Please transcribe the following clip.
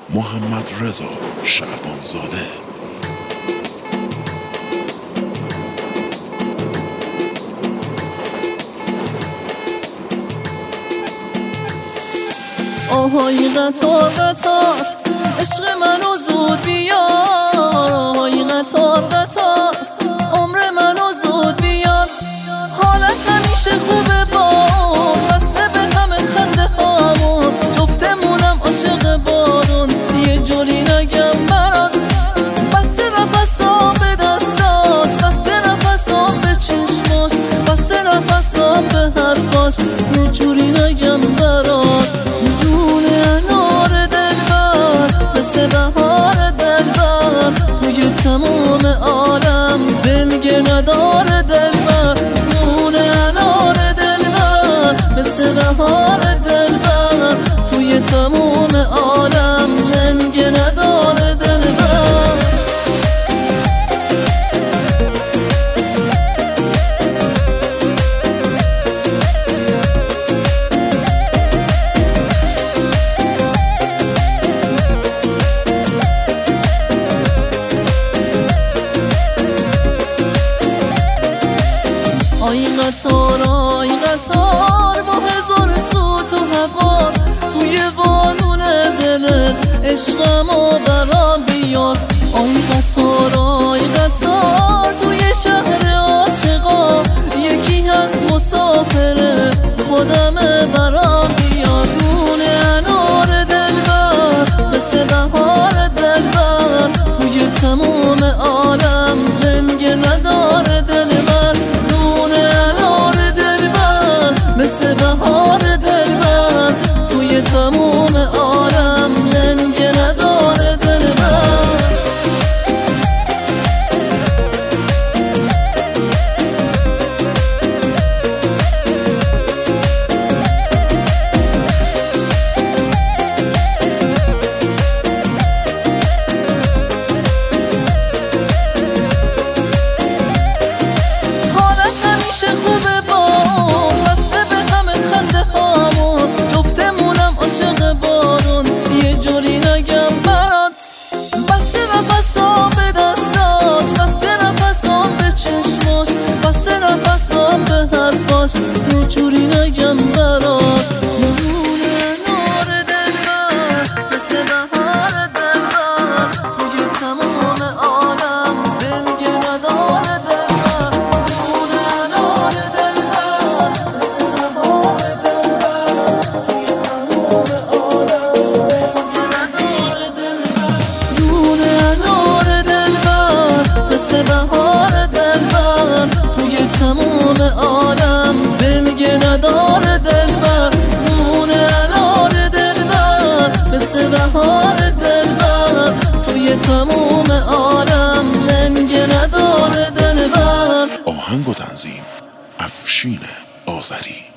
محمد رضا شعبانزاده. آهای قطار قطار عشق منو زود بیار، آهای قطار قطار عمر منو زود بیار. حالت همیشه خوبه با بسته به همه خنده هامون، جفتمونم عاشق بارون، یه جوری نگم برات. بسته نفسام به دستاش، بسته نفسام به چشماش، بسته نفسام به حرفاش، یه جوری نگم برات. بهار دلبر توی تمام عالم بلگه نداره دلبر، دونه انار دلبر مثل بهار دلبر توی تمام عالم لنگه نداره دلبر. آی قطار با هزار سوت و هوا، توی وانون دلت عشقمو برام بیار. آی قطار توی شهر عاشقا یکی هست مسافره، خودمه برام بیار. دونه انار دلبر مثل بهار دلبر توی تموم عالم لنگه نداره دلبر، مثل بهار دلبر توی تموم عالم لنگه نداره دلبر. حالت همیشه خوبه با عاشق بارون، یه جوری نگم برات. بسته نفسام به دستاش، بسته نفسام به چشماش، بسته نفسام به حرفاش، یه جوری نگم برات. دونه انار دلبر مثل بهار دلبر توی تمام عالم بلگه نداره دلبر، دونه انار دلبر مثل بهار دلبر توی تمام بهار دلبر توی تموم عالم بلگه نداره دلبر، دونه انار دلبر مثل بهار دلبر توی تموم عالم لنگه نداره دلبر. آهنگ و تنظیم افشین آذری.